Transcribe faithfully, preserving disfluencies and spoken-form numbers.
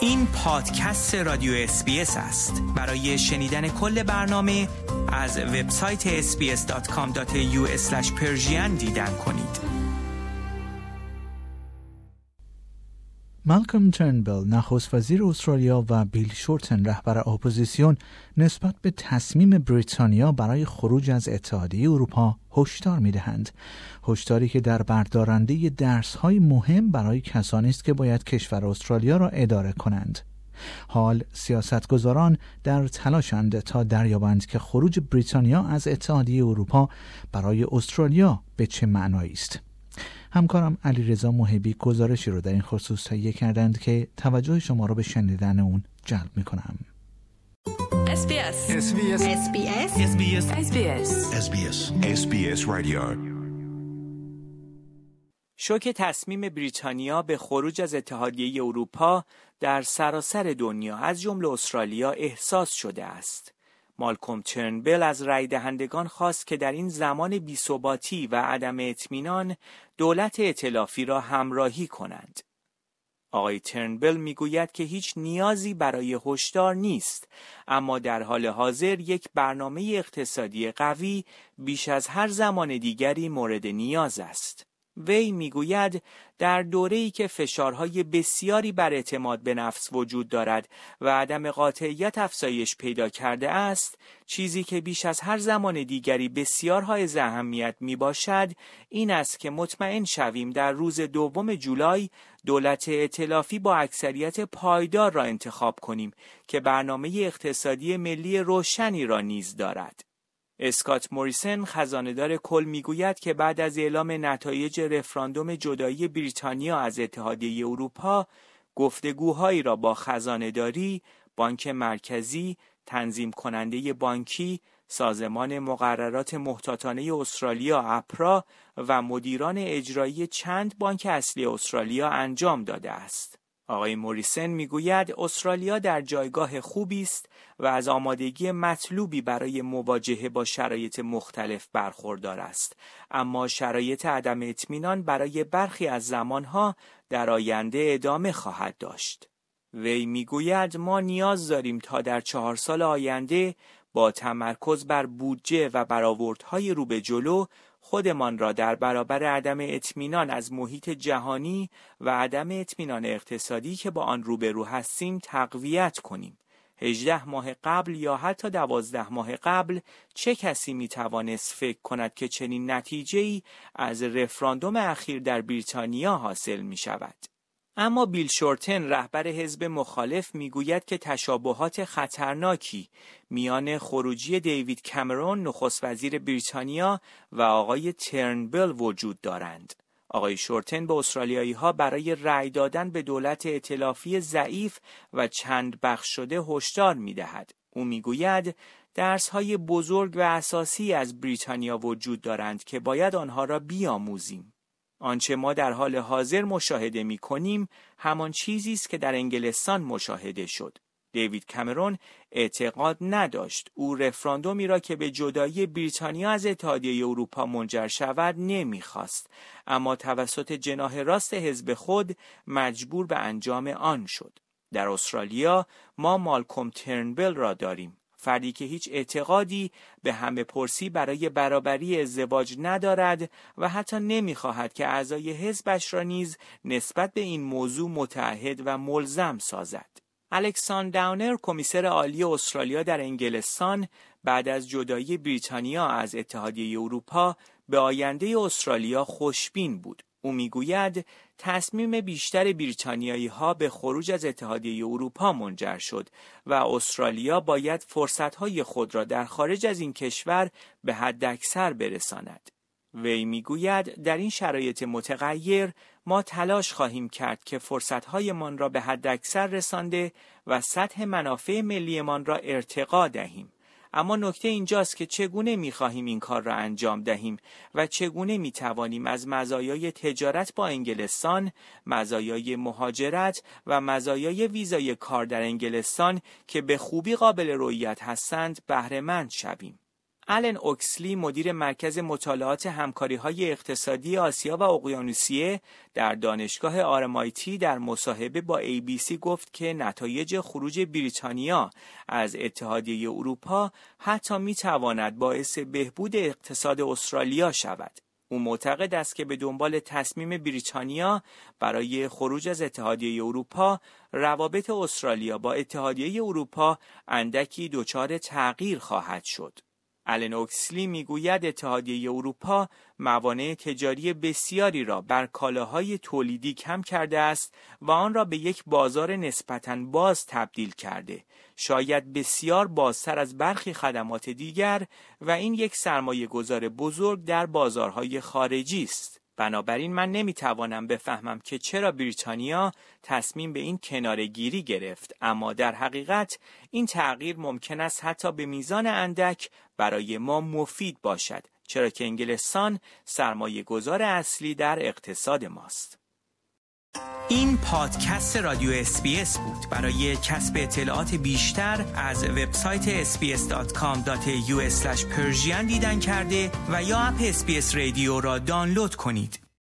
این پادکست رادیو اس بی اس است. برای شنیدن کل برنامه از وبسایت اس بی اس دات کام دات ای یو اسلش پرژین دیدن کنید. مالکوم ترنبل نخست وزیر استرالیا و بیل شورتن رهبر اپوزیسیون نسبت به تصمیم بریتانیا برای خروج از اتحادیه اروپا هشدار می‌دهند. هشداری که در بردارنده درس‌های مهم برای کسانی است که باید کشور استرالیا را اداره کنند. حال سیاستگزاران در تلاشند تا دریابند که خروج بریتانیا از اتحادیه اروپا برای استرالیا به چه معنایی است. همکارم علیرضا محبی گزارشی رو در این خصوص تهیه کردند که توجه شما را به شنیدن اون جلب می‌کنم. اس بی اس اس بی اس اس بی اس اس بی اس اس بی اس اس بی اس اس بی اس رادیو. شوک تصمیم بریتانیا به خروج از اتحادیه اروپا در سراسر دنیا از جمله استرالیا احساس شده است. مالکوم ترنبل از رای دهندگان خواست که در این زمان بی‌ثباتی و عدم اطمینان دولت ائتلافی را همراهی کنند. آقای ترنبل میگوید که هیچ نیازی برای هشدار نیست، اما در حال حاضر یک برنامه اقتصادی قوی بیش از هر زمان دیگری مورد نیاز است. وی میگوید در دوره‌ای که فشارهای بسیاری بر اعتماد به نفس وجود دارد و عدم قاطعیت افزایش پیدا کرده است، چیزی که بیش از هر زمان دیگری بسیار حائز اهمیت میباشد این است که مطمئن شویم در روز دوم جولای دولت ائتلافی با اکثریت پایدار را انتخاب کنیم که برنامه اقتصادی ملی روشنی را نیز دارد. اسکات موریسن خزانه‌دار کل میگوید که بعد از اعلام نتایج رفراندوم جدایی بریتانیا از اتحادیه اروپا، گفتگوهایی را با خزانه‌داری، بانک مرکزی، تنظیم کننده بانکی، سازمان مقررات محتاطانه استرالیا اپرا و مدیران اجرایی چند بانک اصلی استرالیا انجام داده است. آقای موریسن میگوید استرالیا در جایگاه خوبی است و از آمادگی مطلوبی برای مواجهه با شرایط مختلف برخوردار است، اما شرایط عدم اطمینان برای برخی از زمانها در آینده ادامه خواهد داشت. وی میگوید ما نیاز داریم تا در چهار سال آینده با تمرکز بر بودجه و برآوردهای رو به جلو خودمان را در برابر عدم اطمینان از محیط جهانی و عدم اطمینان اقتصادی که با آن روبرو هستیم تقویت کنیم. هجده ماه قبل یا حتی دوازده ماه قبل چه کسی می توانست فکر کند که چنین نتیجه‌ای از رفراندوم اخیر در بریتانیا حاصل می شود؟ اما بیل شورتن رهبر حزب مخالف میگوید که تشابهات خطرناکی میان خروجی دیوید کامرون نخست وزیر بریتانیا و آقای ترنبل وجود دارند. آقای شورتن به استرالیایی‌ها برای رأی دادن به دولت ائتلافی ضعیف و چند بخش شده هشدار می‌دهد. او میگوید درس‌های بزرگ و اساسی از بریتانیا وجود دارند که باید آنها را بیاموزیم. آنچه ما در حال حاضر مشاهده می کنیم همان چیزی است که در انگلستان مشاهده شد. دیوید کامرون اعتقاد نداشت. او رفراندومی را که به جدایی بریتانیا از اتحادیه اروپا منجر شود نمیخواست، اما توسط جناح راست حزب خود مجبور به انجام آن شد. در استرالیا ما مالکوم ترنبل را داریم، فردی که هیچ اعتقادی به همه پرسی برای برابری ازدواج ندارد و حتی نمی‌خواهد که اعضای حزبش را نیز نسبت به این موضوع متعهد و ملزم سازد. الکساندر داونر، کمیسر عالی استرالیا در انگلستان، بعد از جدایی بریتانیا از اتحادیه اروپا به آینده استرالیا خوشبین بود. او میگوید تصمیم بیشتر بریتانیایی‌ها به خروج از اتحادیه اروپا منجر شد و استرالیا باید فرصت‌های خود را در خارج از این کشور به حداکثر برساند. وی میگوید در این شرایط متغیر ما تلاش خواهیم کرد که فرصت‌هایمان را به حداکثر رسانده و سطح منافع ملیمان را ارتقا دهیم. اما نکته اینجاست که چگونه می‌خواهیم این کار را انجام دهیم و چگونه می‌توانیم از مزایای تجارت با انگلستان، مزایای مهاجرت و مزایای ویزای کار در انگلستان که به خوبی قابل رؤیت هستند بهره مند شویم. آلن اوکسلی مدیر مرکز مطالعات همکاری‌های اقتصادی آسیا و اقیانوسیه در دانشگاه آر ام آی تی در مصاحبه با ای بی سی گفت که نتایج خروج بریتانیا از اتحادیه اروپا حتی می‌تواند باعث بهبود اقتصاد استرالیا شود. او معتقد است که به دنبال تصمیم بریتانیا برای خروج از اتحادیه اروپا، روابط استرالیا با اتحادیه اروپا اندکی دچار تغییر خواهد شد. آلن اوکسلی میگوید اتحادیه اروپا موانع تجاری بسیاری را بر کالاهای تولیدی کم کرده است و آن را به یک بازار نسبتاً باز تبدیل کرده، شاید بسیار بازتر از برخی خدمات دیگر، و این یک سرمایه گذار بزرگ در بازارهای خارجی است. بنابراین من نمیتوانم بفهمم که چرا بریتانیا تصمیم به این کناره‌گیری گرفت، اما در حقیقت این تغییر ممکن است حتی به میزان اندک برای ما مفید باشد، چرا که انگلستان سرمایه گذار اصلی در اقتصاد ماست. این پادکست رادیو اس بی اس بود. برای کسب اطلاعات بیشتر از وبسایت اس بی اس دات کام دات ای یو اسلش پرژین دیدن کرده و یا اپ اس بی اس رادیو را دانلود کنید.